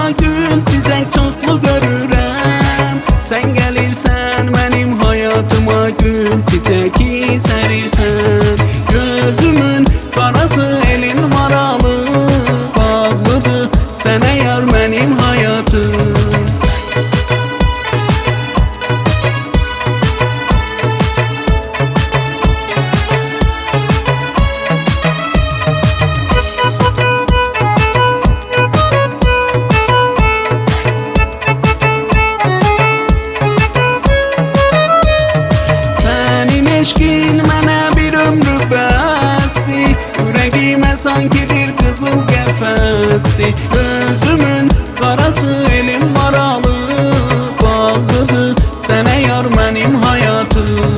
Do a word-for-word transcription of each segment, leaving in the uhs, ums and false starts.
gül çiçek çoklu görürəm. Sen gelirsen benim hayatıma gül çiçeği serirsen. Gözümün karası elin maralı bağlıdır. Sen yar benim hayatım. Eşkin mənə bir ömrü bəsdi. Ürəyimə sanki bir qızıl qəfəsdi. Gözümün qarası elin maralı bağlıdır. Sənə yar mənim hayatım.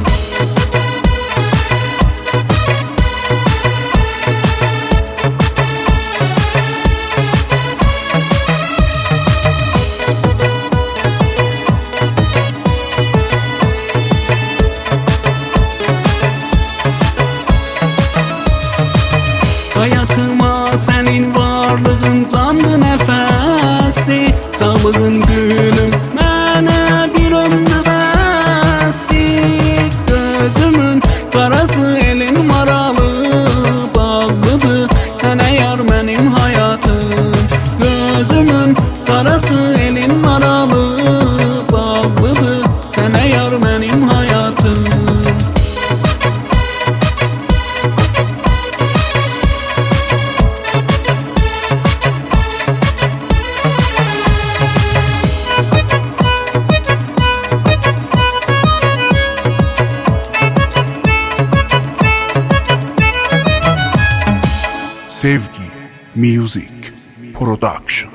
Hayatıma senin varlığın canlı nefesi. Sağlığın gülüm mənə bir ömrü bəsdi. Gözümün qarası elin maralı bağlıdır. Sənə yar mənim hayatım. Gözümün qarası elin maralı bağlıdır. Sənə yar mənim hayatım. Sevgi Music Production.